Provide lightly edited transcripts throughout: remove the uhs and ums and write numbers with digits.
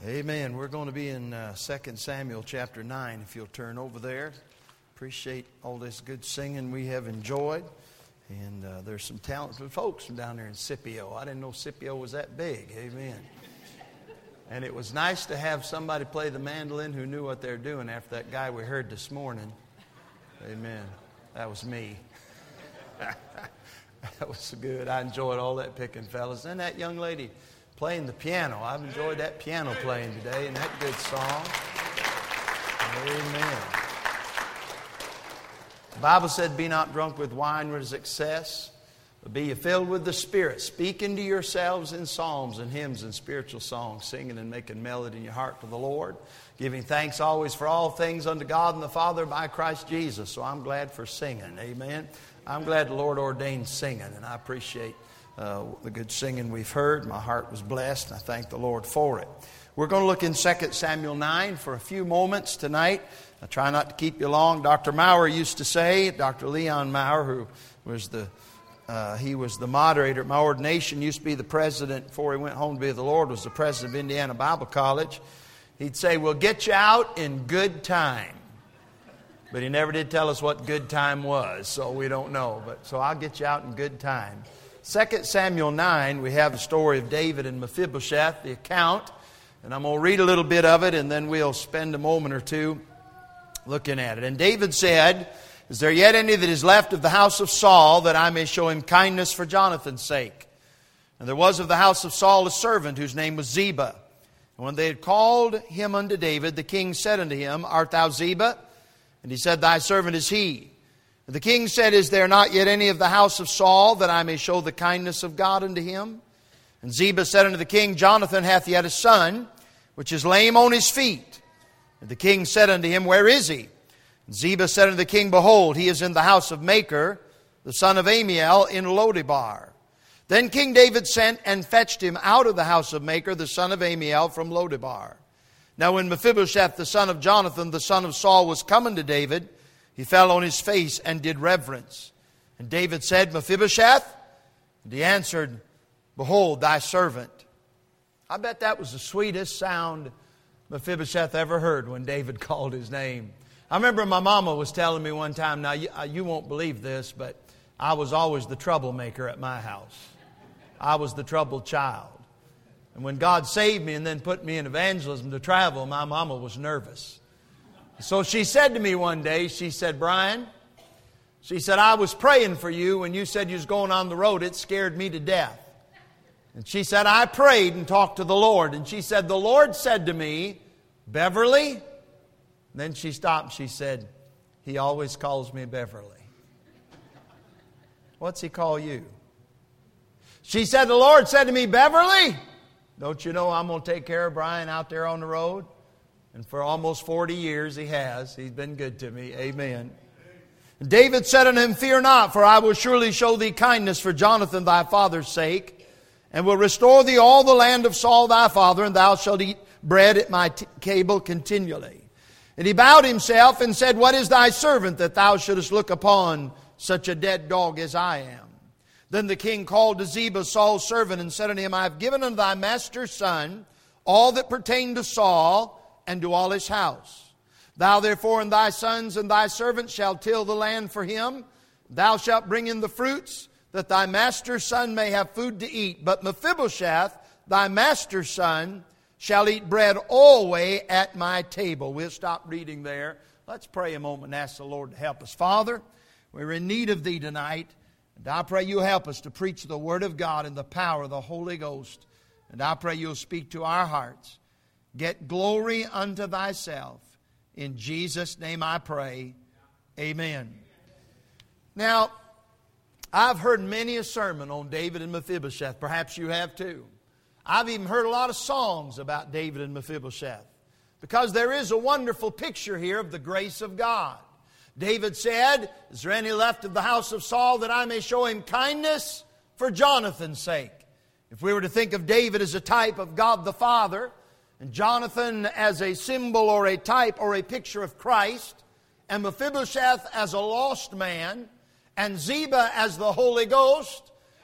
Amen. We're going to be in 2 Samuel chapter 9, if you'll turn over there. Appreciate all this good singing we have enjoyed. And there's some talented folks from down there in Scipio. I didn't know Scipio was that big. Amen. And it was nice to have somebody play the mandolin who knew what they were doing after that guy we heard this morning. Amen. That was me. That was good. I enjoyed all that picking, fellas. And that young lady playing the piano. I've enjoyed that piano playing today and that good song. Amen. The Bible said, be not drunk with wine with excess, but be ye filled with the Spirit, speaking to yourselves in psalms and hymns and spiritual songs, singing and making melody in your heart to the Lord, giving thanks always for all things unto God and the Father by Christ Jesus. So I'm glad for singing. Amen. I'm glad the Lord ordained singing, and I appreciate the good singing we've heard. My heart was blessed, and I thank the Lord for it. We're going to look in 2 Samuel 9 for a few moments tonight. I try not to keep you long. Dr. Maurer used to say, Dr. Leon Maurer, who was he was the moderator at my ordination, used to be the president before he went home to be with the Lord, was the president of Indiana Bible College. He'd say, we'll get you out in good time. But he never did tell us what good time was, so we don't know. So I'll get you out in good time. 2 Samuel 9, we have the story of David and Mephibosheth, the account. And I'm going to read a little bit of it, and then we'll spend a moment or two looking at it. And David said, is there yet any that is left of the house of Saul, that I may show him kindness for Jonathan's sake? And there was of the house of Saul a servant, whose name was Ziba. And when they had called him unto David, the king said unto him, art thou Ziba? And he said, thy servant is he. And the king said, is there not yet any of the house of Saul, that I may show the kindness of God unto him? And Ziba said unto the king, Jonathan hath yet a son, which is lame on his feet. And the king said unto him, where is he? And Ziba said unto the king, behold, he is in the house of Machir, the son of Amiel, in Lodebar. Then King David sent and fetched him out of the house of Machir, the son of Amiel, from Lodebar. Now when Mephibosheth, the son of Jonathan, the son of Saul, was coming to David, he fell on his face and did reverence. And David said, Mephibosheth? And he answered, behold, thy servant. I bet that was the sweetest sound Mephibosheth ever heard when David called his name. I remember my mama was telling me one time, now you won't believe this, but I was always the troublemaker at my house. I was the troubled child. And when God saved me and then put me in evangelism to travel, my mama was nervous. So she said to me one day, she said, Brian, she said, I was praying for you when you said you was going on the road. It scared me to death. And she said, I prayed and talked to the Lord. And she said, the Lord said to me, Beverly. And then she stopped. She said, he always calls me Beverly. What's he call you? She said, the Lord said to me, Beverly, don't you know I'm going to take care of Brian out there on the road? And for almost 40 years he has. He's been good to me. Amen. And David said unto him, fear not, for I will surely show thee kindness for Jonathan thy father's sake, and will restore thee all the land of Saul thy father, and thou shalt eat bread at my table continually. And he bowed himself and said, what is thy servant, that thou shouldest look upon such a dead dog as I am? Then the king called to Ziba, Saul's servant, and said unto him, I have given unto thy master's son all that pertained to Saul and to all his house. Thou therefore and thy sons and thy servants shall till the land for him. Thou shalt bring in the fruits, that thy master's son may have food to eat. But Mephibosheth, thy master's son, shall eat bread always at my table. We'll stop reading there. Let's pray a moment and ask the Lord to help us. Father, we're in need of Thee tonight. And I pray You'll help us to preach the Word of God in the power of the Holy Ghost. And I pray You'll speak to our hearts. Get glory unto Thyself. In Jesus' name I pray. Amen. Now, I've heard many a sermon on David and Mephibosheth. Perhaps you have too. I've even heard a lot of songs about David and Mephibosheth, because there is a wonderful picture here of the grace of God. David said, is there any left of the house of Saul, that I may show him kindness for Jonathan's sake? If we were to think of David as a type of God the Father, and Jonathan as a symbol or a type or a picture of Christ, and Mephibosheth as a lost man, and Ziba as the Holy Ghost,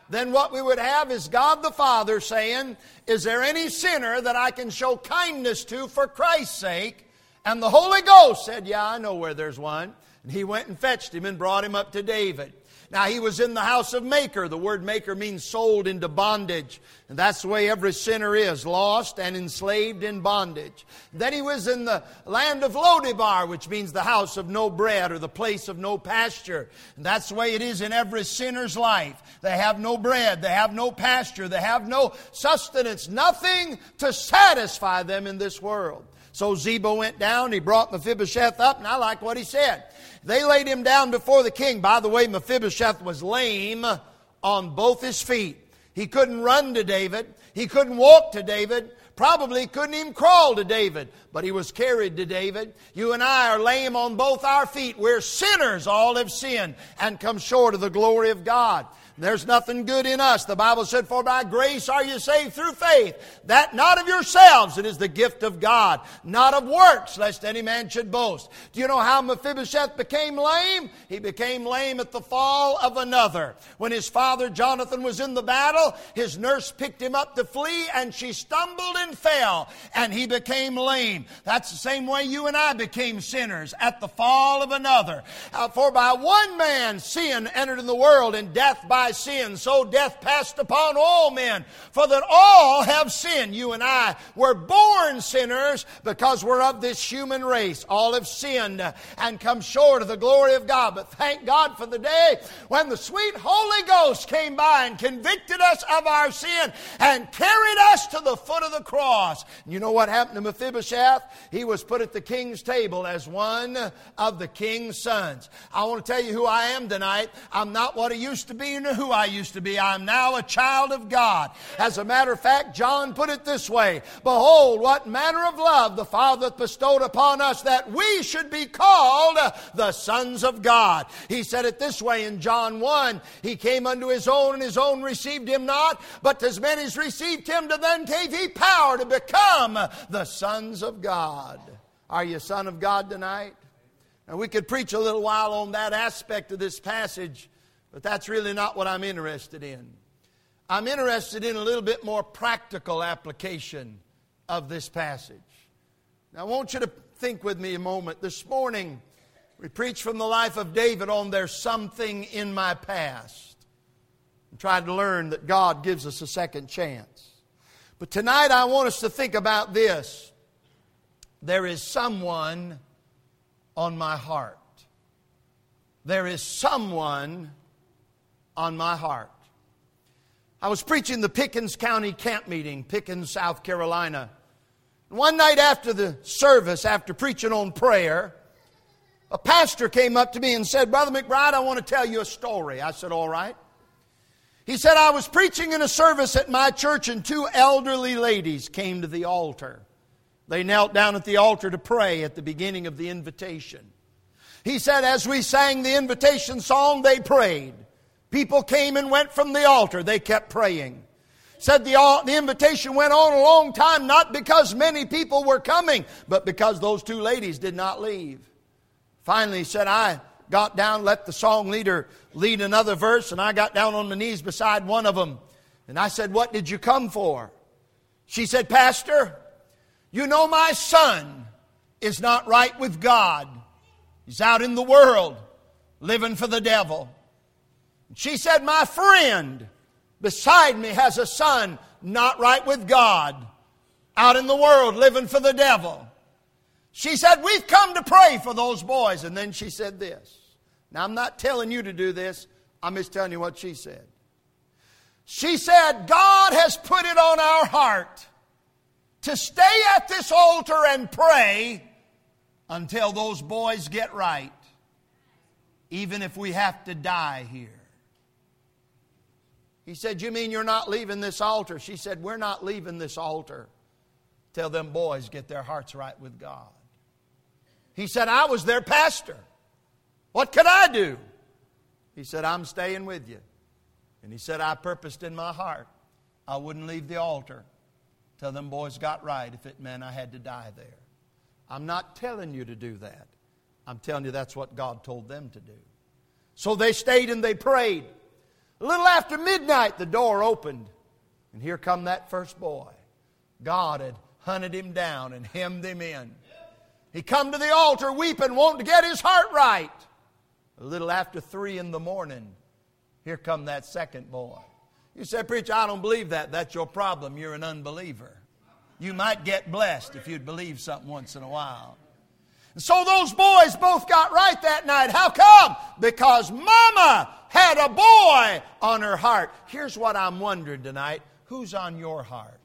then what we would have is God the Father saying, is there any sinner that I can show kindness to for Christ's sake? And the Holy Ghost said, yeah, I know where there's one. And He went and fetched him and brought him up to David. Now, he was in the house of Maker. The word Maker means sold into bondage. And that's the way every sinner is, lost and enslaved in bondage. Then he was in the land of Lodebar, which means the house of no bread or the place of no pasture. And that's the way it is in every sinner's life. They have no bread, they have no pasture, they have no sustenance, nothing to satisfy them in this world. So Ziba went down, he brought Mephibosheth up, and I like what he said. They laid him down before the king. By the way, Mephibosheth was lame on both his feet. He couldn't run to David. He couldn't walk to David. Probably couldn't even crawl to David. But he was carried to David. You and I are lame on both our feet. We're sinners. All have sinned and come short of the glory of God. There's nothing good in us. The Bible said, for by grace are you saved through faith. That not of yourselves, it is the gift of God. Not of works, lest any man should boast. Do you know how Mephibosheth became lame? He became lame at the fall of another. When his father Jonathan was in the battle, his nurse picked him up to flee, and she stumbled and fell, and he became lame. That's the same way you and I became sinners, at the fall of another. For by one man sin entered in the world, and death by sin, so death passed upon all men, for that all have sinned. You and I were born sinners because we're of this human race. All have sinned and come short of the glory of God. But thank God for the day when the sweet Holy Ghost came by and convicted us of our sin and carried us to the foot of the cross. You know what happened to Mephibosheth? He was put at the king's table as one of the king's sons. I want to tell you who I am tonight. I'm not what I used to be, who I used to be. I'm now a child of God. As a matter of fact, John put it this way: behold, what manner of love the Father hath bestowed upon us, that we should be called the sons of God. He said it this way in John 1, He came unto His own, and His own received Him not, but as many as received Him, to them gave He power to become the sons of God. Are you a son of God tonight? Now, we could preach a little while on that aspect of this passage, but that's really not what I'm interested in. I'm interested in a little bit more practical application of this passage. Now, I want you to think with me a moment. This morning, we preached from the life of David on There's Something in My Past, and tried to learn that God gives us a second chance. But tonight, I want us to think about this. There is someone on my heart. There is someone on my heart. I was preaching the Pickens County camp meeting, Pickens, South Carolina. One night after the service, after preaching on prayer, a pastor came up to me and said, Brother McBride, I want to tell you a story. I said, all right. He said, I was preaching in a service at my church, and two elderly ladies came to the altar. They knelt down at the altar to pray at the beginning of the invitation. He said, as we sang the invitation song, they prayed. People came and went from the altar. They kept praying. Said the invitation went on a long time, not because many people were coming, but because those two ladies did not leave. Finally, he said, I got down, let the song leader lead another verse, and I got down on my knees beside one of them. And I said, what did you come for? She said, Pastor, you know my son is not right with God. He's out in the world living for the devil. She said, my friend beside me has a son not right with God, out in the world living for the devil. She said, we've come to pray for those boys. And then she said this. Now, I'm not telling you to do this. I'm just telling you what she said. She said, God has put it on our heart to stay at this altar and pray until those boys get right, even if we have to die here. He said, you mean you're not leaving this altar? She said, we're not leaving this altar till them boys get their hearts right with God. He said, I was their pastor. What could I do? He said, I'm staying with you. And he said, I purposed in my heart I wouldn't leave the altar till them boys got right if it meant I had to die there. I'm not telling you to do that. I'm telling you that's what God told them to do. So they stayed and they prayed. A little after midnight, the door opened, and here come that first boy. God had hunted him down and hemmed him in. He come to the altar weeping, wanting to get his heart right. A little after 3 in the morning, here come that second boy. You say, preacher, I don't believe that. That's your problem. You're an unbeliever. You might get blessed if you'd believe something once in a while. And so those boys both got right that night. How come? Because Mama had a boy on her heart. Here's what I'm wondering tonight. Who's on your heart?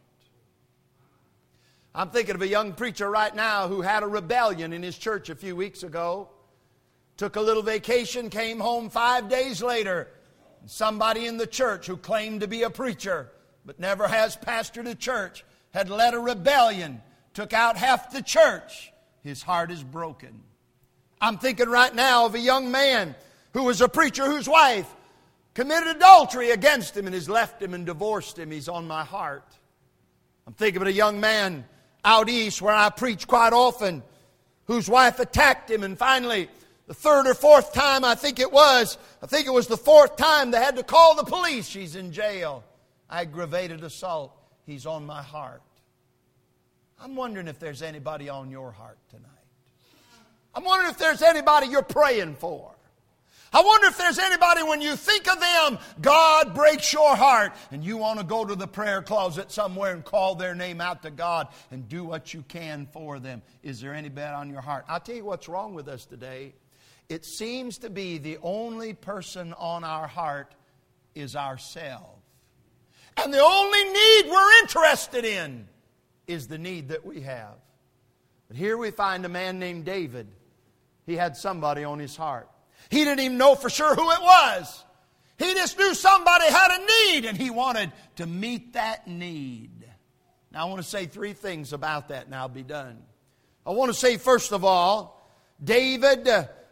I'm thinking of a young preacher right now who had a rebellion in his church a few weeks ago. Took a little vacation, came home 5 days later. Somebody in the church who claimed to be a preacher, but never has pastored a church, had led a rebellion, took out half the church. His heart is broken. I'm thinking right now of a young man who was a preacher whose wife committed adultery against him and has left him and divorced him. He's on my heart. I'm thinking of a young man out east where I preach quite often, whose wife attacked him, and finally, the 3rd or 4th time, I think it was the 4th time they had to call the police. She's in jail. Aggravated assault. He's on my heart. I'm wondering if there's anybody on your heart tonight. I'm wondering if there's anybody you're praying for. I wonder if there's anybody when you think of them, God breaks your heart and you want to go to the prayer closet somewhere and call their name out to God and do what you can for them. Is there anybody on your heart? I'll tell you what's wrong with us today. It seems to be the only person on our heart is ourselves. And the only need we're interested in is the need that we have. But here we find a man named David. He had somebody on his heart. He didn't even know for sure who it was. He just knew somebody had a need and he wanted to meet that need. Now I want to say 3 things about that and I'll be done. I want to say first of all, David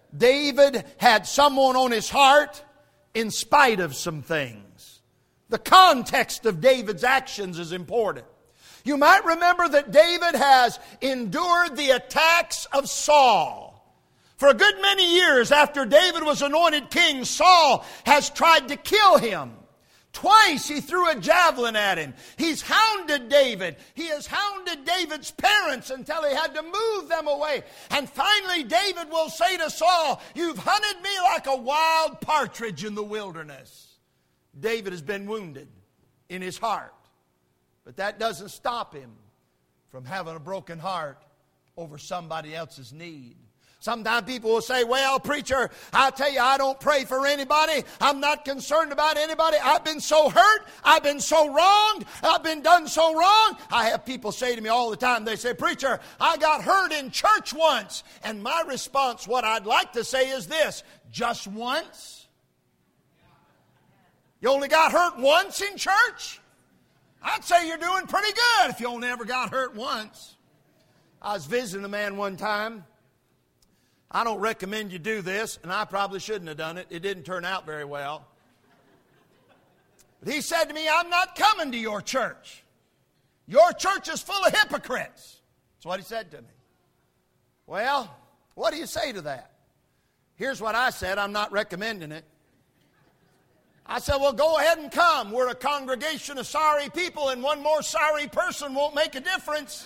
had someone on his heart in spite of some things. The context of David's actions is important. You might remember that David has endured the attacks of Saul. For a good many years after David was anointed king, Saul has tried to kill him. Twice he threw a javelin at him. He's hounded David. He has hounded David's parents until he had to move them away. And finally David will say to Saul, "You've hunted me like a wild partridge in the wilderness." David has been wounded in his heart. But that doesn't stop him from having a broken heart over somebody else's need. Sometimes people will say, "Well, preacher, I tell you, I don't pray for anybody. I'm not concerned about anybody. I've been so hurt. I've been so wronged. I've been done so wrong." I have people say to me all the time, they say, "Preacher, I got hurt in church once." And my response, what I'd like to say is this: just once? You only got hurt once in church? I'd say you're doing pretty good if you only ever got hurt once. I was visiting a man one time. I don't recommend you do this, and I probably shouldn't have done it. It didn't turn out very well. But he said to me, "I'm not coming to your church. Your church is full of hypocrites." That's what he said to me. Well, what do you say to that? Here's what I said. I'm not recommending it. I said, "Well, go ahead and come. We're a congregation of sorry people, and one more sorry person won't make a difference."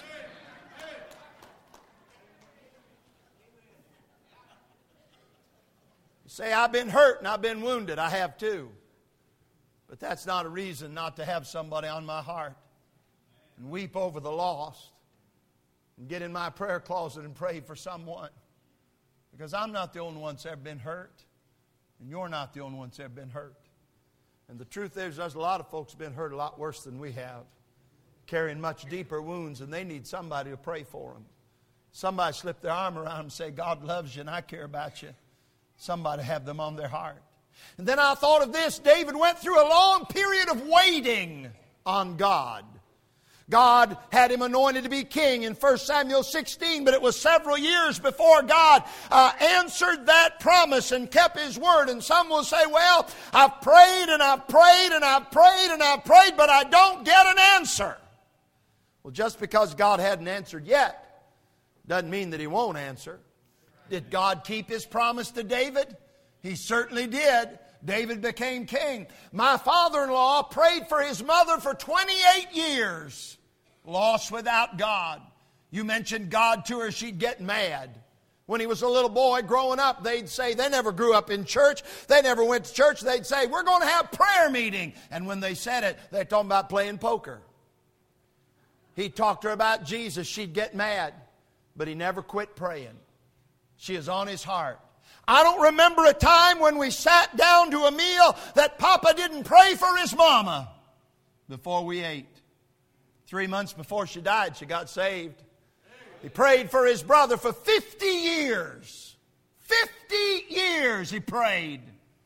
Say, "I've been hurt and I've been wounded." I have too. But that's not a reason not to have somebody on my heart and weep over the lost and get in my prayer closet and pray for someone. Because I'm not the only one that's ever been hurt, and you're not the only one that's ever been hurt. And the truth is, there's a lot of folks been hurt a lot worse than we have, carrying much deeper wounds, and they need somebody to pray for them. Somebody slip their arm around them and say, "God loves you and I care about you." Somebody have them on their heart. And then I thought of this. David went through a long period of waiting on God. God had him anointed to be king in 1 Samuel 16, but it was several years before God answered that promise and kept His word. And some will say, "Well, I've prayed and I've prayed and I've prayed and I've prayed, but I don't get an answer." Well, just because God hadn't answered yet doesn't mean that He won't answer. Did God keep His promise to David? He certainly did. David became king. My father-in-law prayed for his mother for 28 years. Lost without God. You mentioned God to her, she'd get mad. When he was a little boy growing up, they'd say, they never grew up in church. They never went to church. They'd say, we're going to have prayer meeting. And when they said it, they're talking about playing poker. He talked to her about Jesus. She'd get mad. But he never quit praying. She is on his heart. I don't remember a time when we sat down to a meal that Papa didn't pray for his mama before we ate. 3 months before she died, she got saved. He prayed for his brother for 50 years. 50 years he prayed.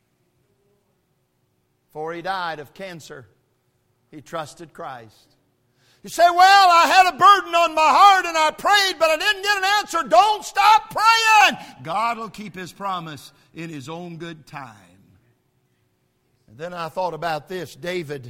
Before he died of cancer, he trusted Christ. You say, well, I had a burden on my heart and I prayed, but I didn't get an answer. Don't stop praying. God will keep His promise in His own good time. And then I thought about this. David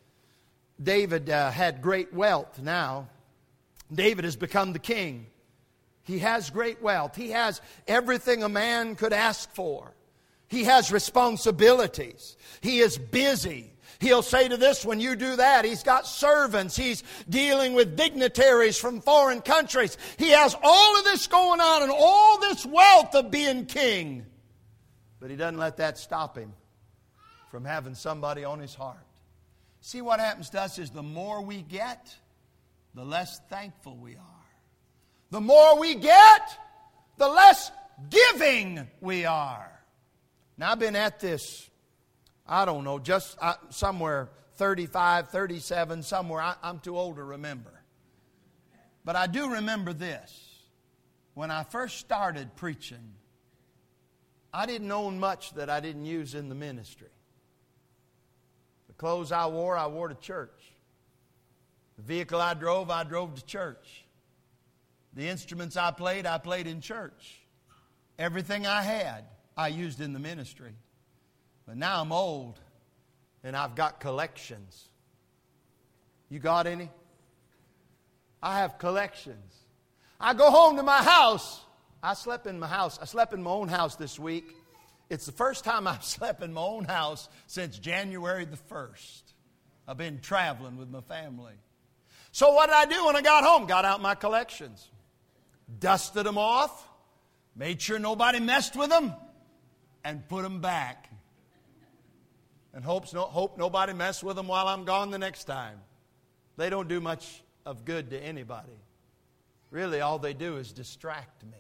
had great wealth now. David has become the king. He has great wealth. He has everything a man could ask for. He has responsibilities. He is busy. He'll say to this when you do that. He's got servants. He's dealing with dignitaries from foreign countries. He has all of this going on and all this wealth of being king. But he doesn't let that stop him from having somebody on his heart. See, what happens to us is the more we get, the less thankful we are. The more we get, the less giving we are. Now, I've been at this, I don't know, just somewhere 35, 37, somewhere. I'm too old to remember. But I do remember this. When I first started preaching, I didn't own much that I didn't use in the ministry. The clothes I wore to church. The vehicle I drove to church. The instruments I played in church. Everything I had, I used in the ministry. But now I'm old, and I've got collections. You got any? I have collections. I go home to my house. I slept in my house. I slept in my own house this week. It's the first time I've slept in my own house since January the 1st. I've been traveling with my family. So what did I do when I got home? Got out my collections. Dusted them off. Made sure nobody messed with them. And put them back. And hope nobody messed with them while I'm gone the next time. They don't do much of good to anybody. Really, all they do is distract me.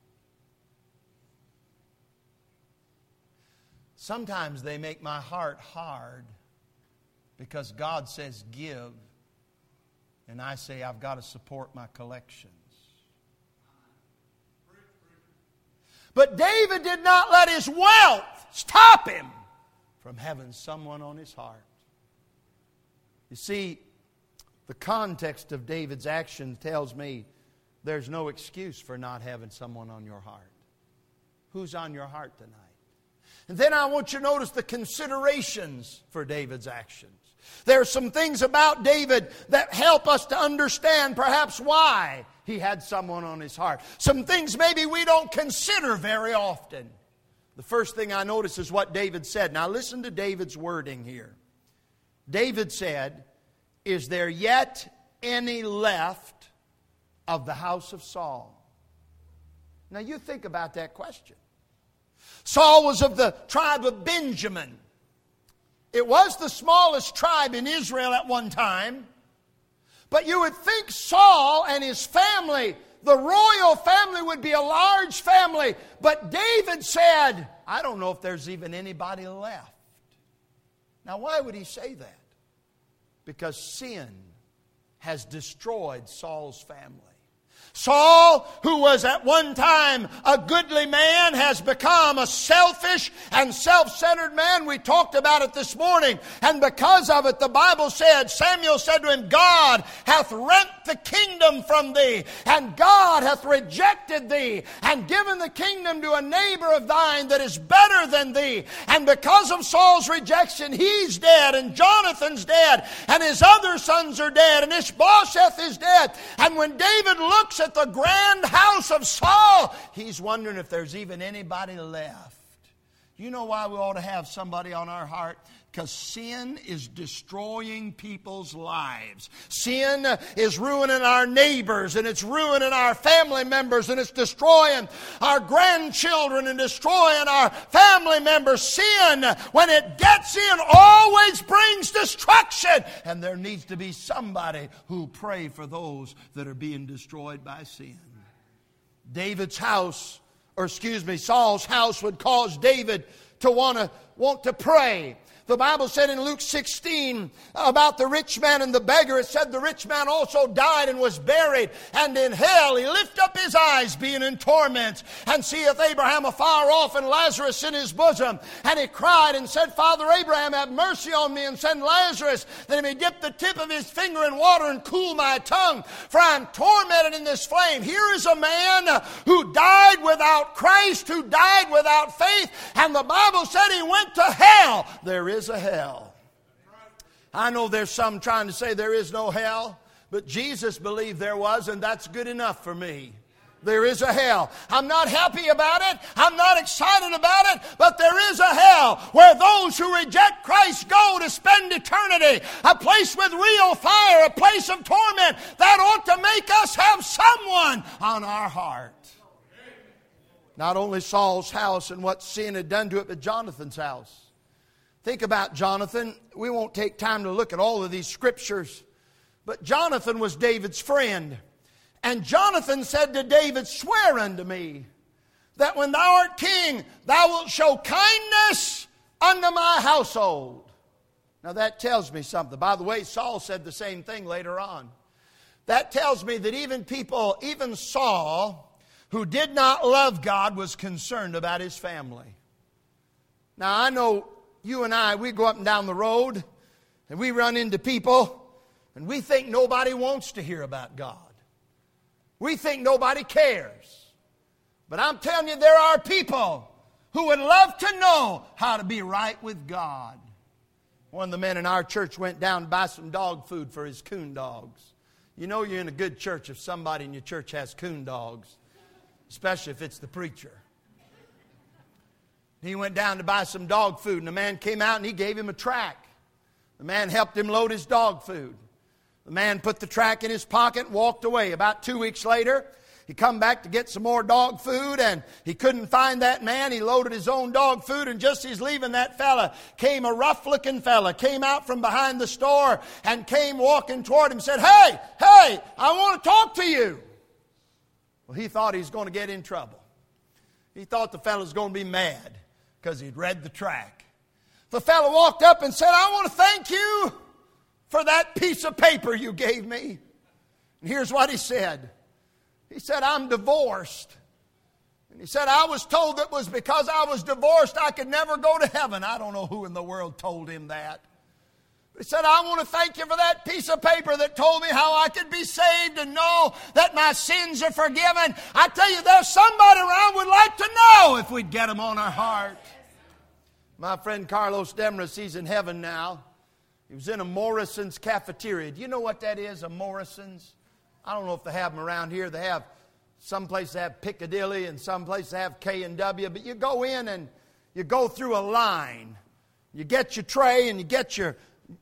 Sometimes they make my heart hard because God says give. And I say I've got to support my collections. But David did not let his wealth stop him from having someone on his heart. You see, the context of David's actions tells me there's no excuse for not having someone on your heart. Who's on your heart tonight? And then I want you to notice the considerations for David's actions. There are some things about David that help us to understand perhaps why he had someone on his heart. Some things maybe we don't consider very often. The first thing I notice is what David said. Now listen to David's wording here. David said, "Is there yet any left of the house of Saul?" Now you think about that question. Saul was of the tribe of Benjamin. It was the smallest tribe in Israel at one time. But you would think Saul and his family, the royal family, would be a large family. But David said, I don't know if there's even anybody left. Now why would he say that? Because sin has destroyed Saul's family. Saul, who was at one time a goodly man, has become a selfish and self-centered man. We talked about it this morning. And because of it, the Bible said, Samuel said to him, God hath rent the kingdom from thee, and God hath rejected thee, and given the kingdom to a neighbor of thine that is better than thee. And because of Saul's rejection, he's dead, and Jonathan's dead, and his other sons are dead, and Ishbosheth is dead. And when David looks at the grand house of Saul, he's wondering if there's even anybody left. You know why we ought to have somebody on our heart? Because sin is destroying people's lives. Sin is ruining our neighbors, and it's ruining our family members, and it's destroying our grandchildren and destroying our family members. Sin, when it gets in, always brings destruction. And there needs to be somebody who pray for those that are being destroyed by sin. Saul's house would cause David to want to pray. The Bible said in Luke 16 about the rich man and the beggar, it said the rich man also died and was buried, and in hell he lifted up his eyes, being in torment, and seeth Abraham afar off and Lazarus in his bosom. And he cried and said, Father Abraham, have mercy on me, and send Lazarus, that he may dip the tip of his finger in water and cool my tongue, for I am tormented in this flame. Here is a man who died without Christ, who died without faith, and the Bible said he went to hell. There is a hell. I know there's some trying to say there is no hell, but Jesus believed there was, and that's good enough for me. There is a hell. I'm not happy about it. I'm not excited about it, but there is a hell where those who reject Christ go to spend eternity. A place with real fire, a place of torment. That ought to make us have someone on our heart. Not only Saul's house and what sin had done to it, but Jonathan's house. Think about Jonathan. We won't take time to look at all of these scriptures. But Jonathan was David's friend. And Jonathan said to David, swear unto me that when thou art king, thou wilt show kindness unto my household. Now that tells me something. By the way, Saul said the same thing later on. That tells me that even Saul, who did not love God, was concerned about his family. Now I know you and I, we go up and down the road and we run into people and we think nobody wants to hear about God. We think nobody cares. But I'm telling you, there are people who would love to know how to be right with God. One of the men in our church went down to buy some dog food for his coon dogs. You know you're in a good church if somebody in your church has coon dogs, especially if it's the preacher. He went down to buy some dog food, and the man came out and he gave him a track. The man helped him load his dog food. The man put the track in his pocket and walked away. About 2 weeks later, he come back to get some more dog food, and he couldn't find that man. He loaded his own dog food, and just as he's leaving that fella, came a rough-looking fella, came out from behind the store and came walking toward him and said, Hey, I want to talk to you. Well, he thought he was going to get in trouble. He thought the fellow was going to be mad because he'd read the track. The fellow walked up and said, I want to thank you for that piece of paper you gave me. And here's what he said. He said, I'm divorced. And he said, I was told it was because I was divorced I could never go to heaven. I don't know who in the world told him that. He said, I want to thank you for that piece of paper that told me how I could be saved and know that my sins are forgiven. I tell you, there's somebody around would like to know if we'd get them on our heart. My friend Carlos Demras, he's in heaven now. He was in a Morrison's cafeteria. Do you know what that is, a Morrison's? I don't know if they have them around here. They have, some places have Piccadilly and some places have K&W. But you go in and you go through a line. You get your tray and you get your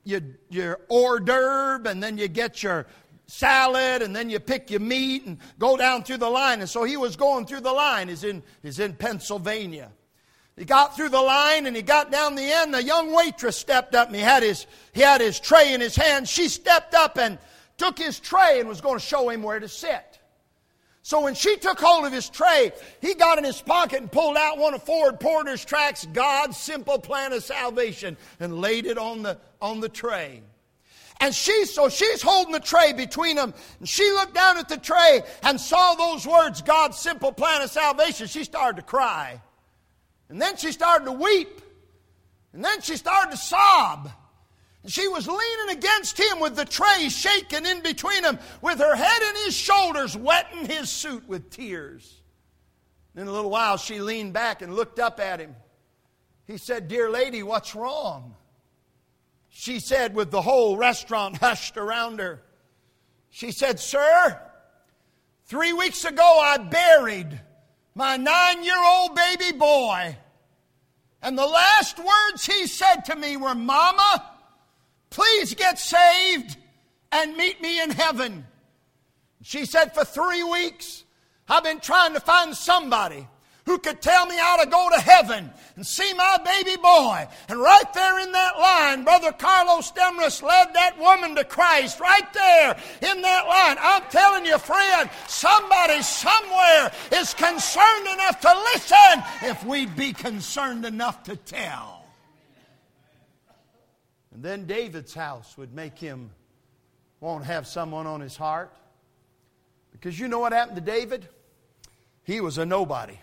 hors d'oeuvre, and then you get your salad, and then you pick your meat and go down through the line. And so he was going through the line. He's in Pennsylvania. He got through the line and he got down the end. A young waitress stepped up and he had his tray in his hand. She stepped up and took his tray and was going to show him where to sit. So when she took hold of his tray, he got in his pocket and pulled out one of Ford Porter's tracts, God's Simple Plan of Salvation, and laid it on the tray. And she's holding the tray between them. And she looked down at the tray and saw those words, God's Simple Plan of Salvation. She started to cry. And then she started to weep. And then she started to sob. And she was leaning against him with the tray shaking in between them, with her head in his shoulders, wetting his suit with tears. In a little while, she leaned back and looked up at him. He said, Dear lady, what's wrong? She said, with the whole restaurant hushed around her, she said, Sir, 3 weeks ago I buried my 9-year-old baby boy. And the last words he said to me were, "Mama, please get saved and meet me in heaven." She said, "For 3 weeks, I've been trying to find somebody who could tell me how to go to heaven and see my baby boy." And right there in that line, Brother Carlos Demrus led that woman to Christ. Right there in that line. I'm telling you, friend, somebody somewhere is concerned enough to listen if we'd be concerned enough to tell. And then David's house would make him want to have someone on his heart. Because you know what happened to David? He was a nobody.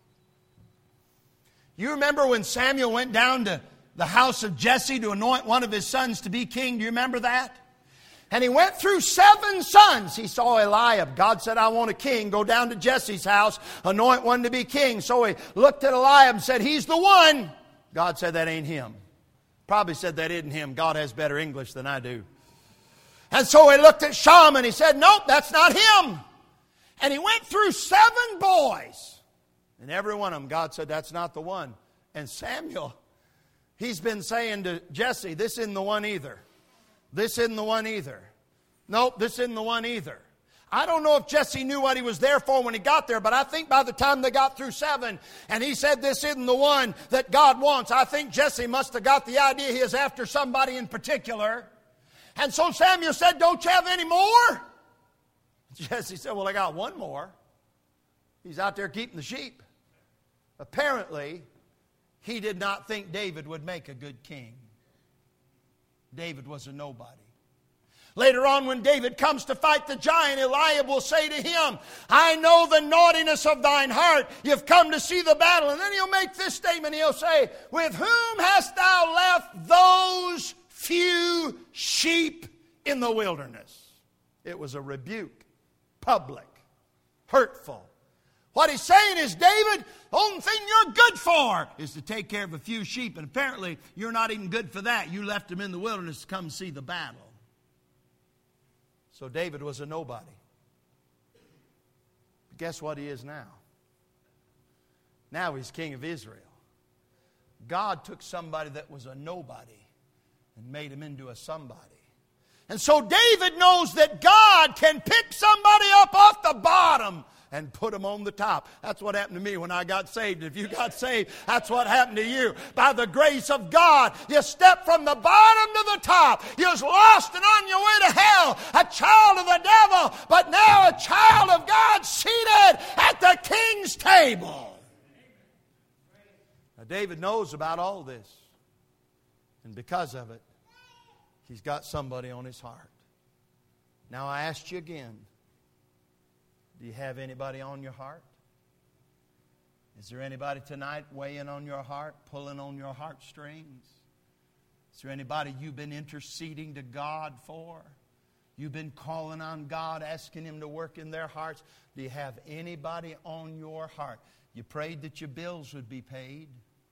You remember when Samuel went down to the house of Jesse to anoint one of his sons to be king? Do you remember that? And he went through 7 sons. He saw Eliab. God said, "I want a king. Go down to Jesse's house, anoint one to be king." So he looked at Eliab and said, "He's the one." God said, "That ain't him." Probably said, "That isn't him." God has better English than I do. And so he looked at Shammah and he said, "Nope, that's not him." And he went through 7 boys. And every one of them, God said, "That's not the one." And Samuel, he's been saying to Jesse, "This isn't the one either. This isn't the one either. Nope, this isn't the one either." I don't know if Jesse knew what he was there for when he got there, but I think by the time they got through 7 and he said, "This isn't the one that God wants," I think Jesse must have got the idea he is after somebody in particular. And so Samuel said, "Don't you have any more?" Jesse said, "Well, I got one more. He's out there keeping the sheep." Apparently, he did not think David would make a good king. David was a nobody. Later on, when David comes to fight the giant, Eliab will say to him, "I know the naughtiness of thine heart. You've come to see the battle." And then he'll make this statement. He'll say, "With whom hast thou left those few sheep in the wilderness?" It was a rebuke, public, hurtful. What he's saying is, David, the only thing you're good for is to take care of a few sheep. And apparently, you're not even good for that. You left them in the wilderness to come see the battle. So David was a nobody. But guess what he is now? Now he's king of Israel. God took somebody that was a nobody and made him into a somebody. And so David knows that God can pick somebody up off the bottom and put them on the top. That's what happened to me when I got saved. If you got saved, that's what happened to you. By the grace of God, you stepped from the bottom to the top. You was lost and on your way to hell, a child of the devil, but now a child of God seated at the king's table. Now David knows about all this. And because of it, he's got somebody on his heart. Now I ask you again, do you have anybody on your heart? Is there anybody tonight weighing on your heart, pulling on your heartstrings? Is there anybody you've been interceding to God for? You've been calling on God, asking Him to work in their hearts? Do you have anybody on your heart? You prayed that your bills would be paid.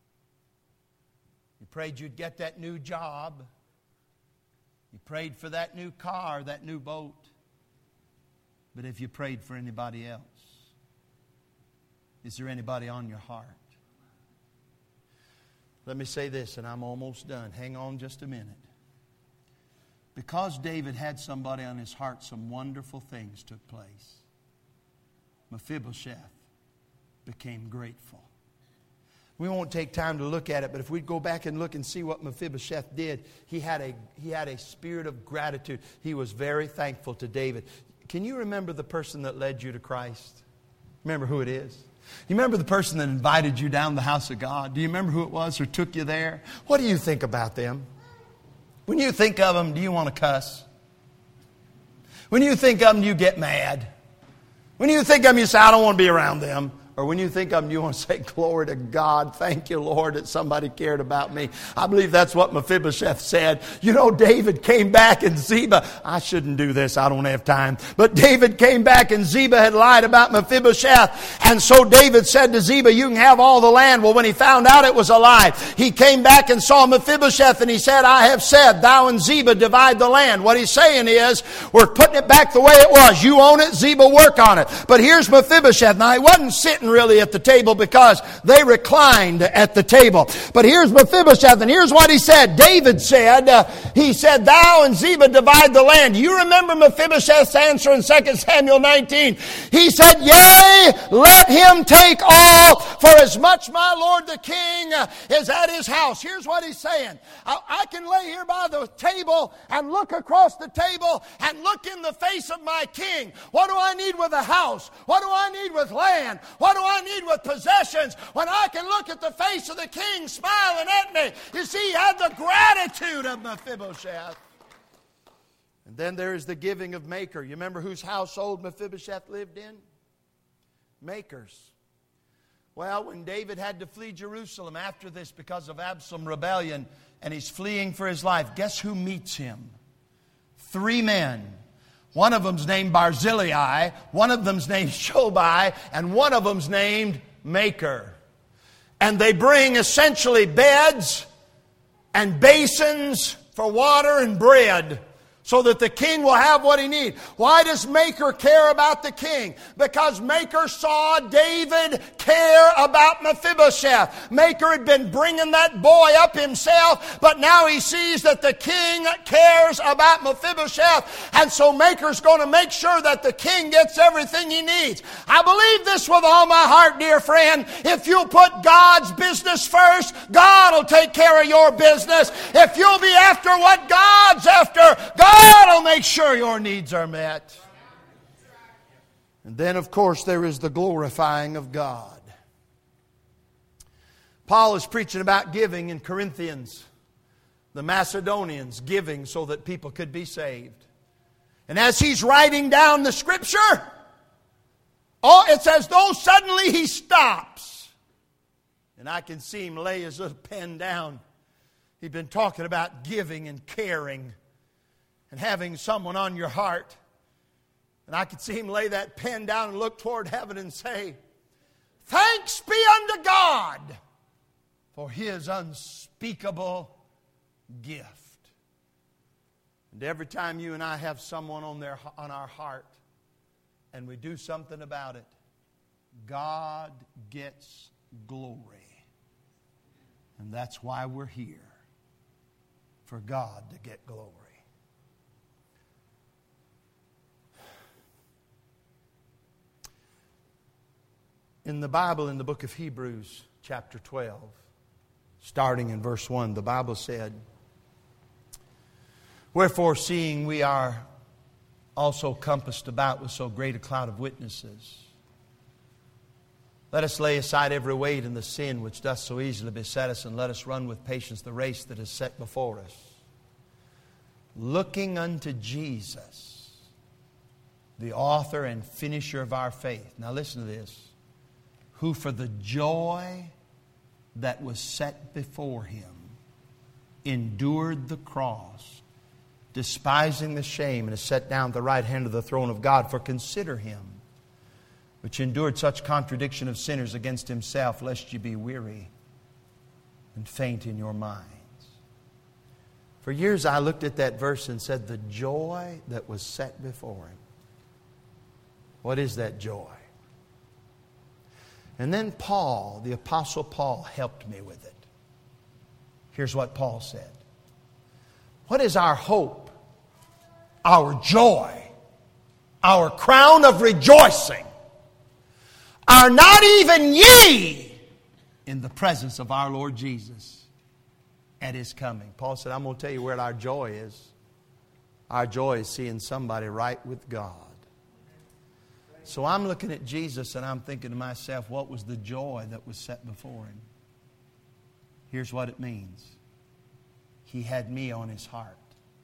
You prayed you'd get that new job. You prayed for that new car, that new boat. But have you prayed for anybody else? Is there anybody on your heart? Let me say this, and I'm almost done. Hang on just a minute. Because David had somebody on his heart, some wonderful things took place. Mephibosheth became grateful. We won't take time to look at it, but if we'd go back and look and see what Mephibosheth did, he had a spirit of gratitude. He was very thankful to David. Can you remember the person that led you to Christ? Remember who it is? You remember the person that invited you down the house of God? Do you remember who it was who took you there? What do you think about them? When you think of them, do you want to cuss? When you think of them, do you get mad? When you think of them, you say, "I don't want to be around them." Or when you think of them, you want to say, "Glory to God. Thank you, Lord, that somebody cared about me." I believe that's what Mephibosheth said. You know, David came back and Ziba, I shouldn't do this, I don't have time. But David came back and Ziba had lied about Mephibosheth. And so David said to Ziba, "You can have all the land." Well, when he found out it was a lie, he came back and saw Mephibosheth and he said, "I have said, thou and Ziba divide the land." What he's saying is, we're putting it back the way it was. You own it, Ziba work on it. But here's Mephibosheth. Now, he wasn't sitting sitting really at the table because they reclined at the table. But here's Mephibosheth, and here's what he said. David said, he said, thou and Ziba divide the land. You remember Mephibosheth's answer in 2 Samuel 19. He said, yea, let him take all, for as much my lord the king is at his house. Here's what he's saying. I can lay here by the table and look across the table and look in the face of my king. What do I need with a house? What do I need with land? What do I need with possessions when I can look at the face of the king smiling at me? You see, he had the gratitude of Mephibosheth. And then there is the giving of Machir. You remember whose household Mephibosheth lived in? Machir's. Well, when David had to flee Jerusalem after this because of Absalom rebellion, and he's fleeing for his life, guess who meets him? 3 men. One of them's named Barzillai, one of them's named Shobai, and one of them's named Machir. And they bring essentially beds and basins for water and bread, so that the king will have what he needs. Why does Machir care about the king? Because Machir saw David care about Mephibosheth. Machir had been bringing that boy up himself, but now he sees that the king cares about Mephibosheth. And so Machir's going to make sure that the king gets everything he needs. I believe this with all my heart, dear friend. If you'll put God's business first, God will take care of your business. If you'll be after what God's after, God will make sure your needs are met. And then, of course, there is the glorifying of God. Paul is preaching about giving in Corinthians. The Macedonians giving so that people could be saved. And as he's writing down the Scripture, it's as though suddenly he stops. And I can see him lay his little pen down. He'd been talking about giving and caring and having someone on your heart. And I could see him lay that pen down and look toward heaven and say, thanks be unto God for His unspeakable gift. And every time you and I have someone on our heart and we do something about it, God gets glory. And that's why we're here, for God to get glory. In the Bible, in the book of Hebrews, chapter 12, starting in verse 1, the Bible said, wherefore, seeing we are also compassed about with so great a cloud of witnesses, let us lay aside every weight and the sin which doth so easily beset us, and let us run with patience the race that is set before us, looking unto Jesus, the author and finisher of our faith. Now listen to this. Who for the joy that was set before Him endured the cross, despising the shame, and is set down at the right hand of the throne of God. For consider Him, which endured such contradiction of sinners against Himself, lest ye be weary and faint in your minds. For years I looked at that verse and said, the joy that was set before Him. What is that joy? And then Paul, the Apostle Paul, helped me with it. Here's what Paul said. What is our hope, our joy, our crown of rejoicing? Are not even ye in the presence of our Lord Jesus at His coming? Paul said, I'm going to tell you where our joy is. Our joy is seeing somebody right with God. So I'm looking at Jesus and I'm thinking to myself, what was the joy that was set before Him? Here's what it means. He had me on His heart.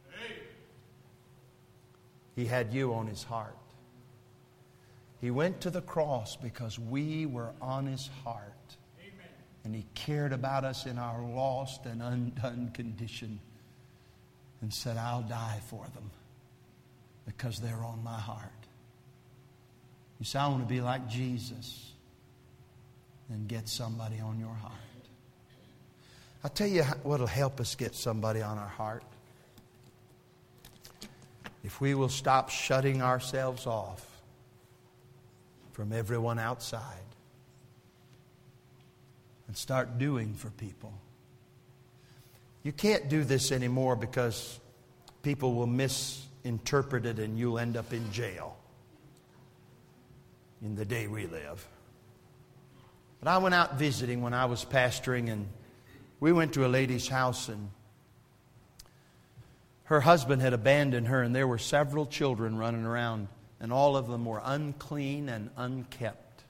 He had you on His heart. He went to the cross because we were on His heart. And He cared about us in our lost and undone condition. And said, I'll die for them because they're on my heart. You say, I want to be like Jesus. Then get somebody on your heart. I'll tell you what will help us get somebody on our heart. If we will stop shutting ourselves off from everyone outside. and start doing for people. You can't do this anymore because people will misinterpret it and you'll end up in jail in the day we live. But I went out visiting when I was pastoring, and we went to a lady's house, and her husband had abandoned her, and there were several children running around, and all of them were unclean and unkept.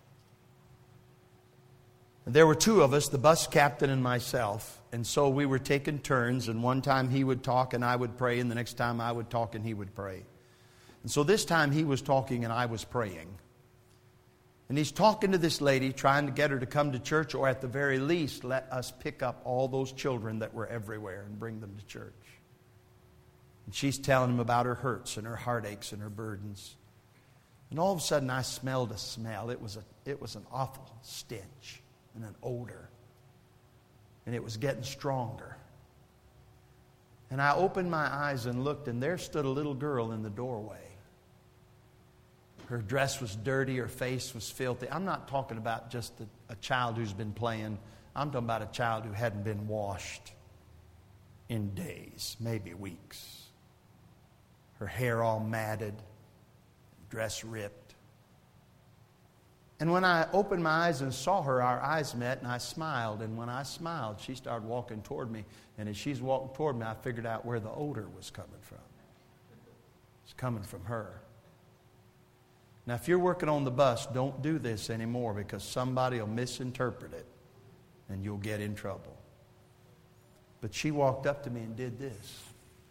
And there were two of us, the bus captain and myself, and so we were taking turns, and one time he would talk and I would pray, and the next time I would talk and he would pray. And so this time he was talking and I was praying. And he's talking to this lady, trying to get her to come to church, or at the very least, let us pick up all those children that were everywhere and bring them to church. And she's telling him about her hurts and her heartaches and her burdens. And all of a sudden, I smelled a smell. It was an awful stench and an odor. And it was getting stronger. And I opened my eyes and looked, and there stood a little girl in the doorway. Her dress was dirty. Her face was filthy. I'm not talking about just a child who's been playing. I'm talking about a child who hadn't been washed in days, maybe weeks. Her hair all matted, dress ripped. And when I opened my eyes and saw her, our eyes met, and I smiled. And when I smiled, she started walking toward me. And as she's walking toward me, I figured out where the odor was coming from. It's coming from her. Now, if you're working on the bus, don't do this anymore, because somebody will misinterpret it and you'll get in trouble. But she walked up to me and did this.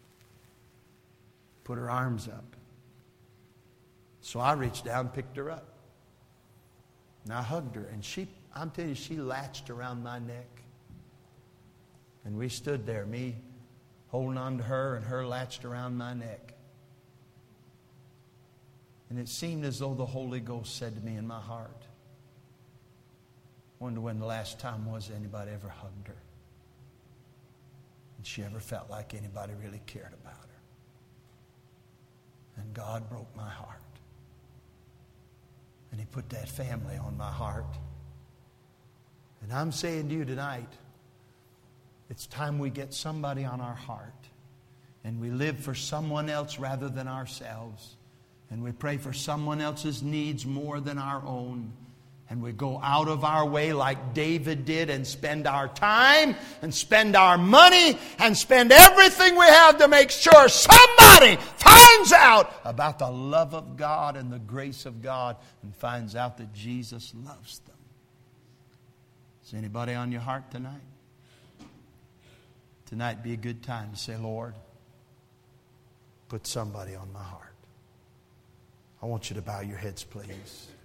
Put her arms up. So I reached down and picked her up. And I hugged her. And I'm telling you, she latched around my neck. And we stood there, me holding on to her and her latched around my neck. And it seemed as though the Holy Ghost said to me in my heart, wonder when the last time was anybody ever hugged her. And she ever felt like anybody really cared about her. And God broke my heart. And He put that family on my heart. And I'm saying to you tonight, it's time we get somebody on our heart. And we live for someone else rather than ourselves. And we pray for someone else's needs more than our own. And we go out of our way like David did and spend our time and spend our money and spend everything we have to make sure somebody finds out about the love of God and the grace of God and finds out that Jesus loves them. Is anybody on your heart tonight? Tonight be a good time to say, Lord, put somebody on my heart. I want you to bow your heads, please.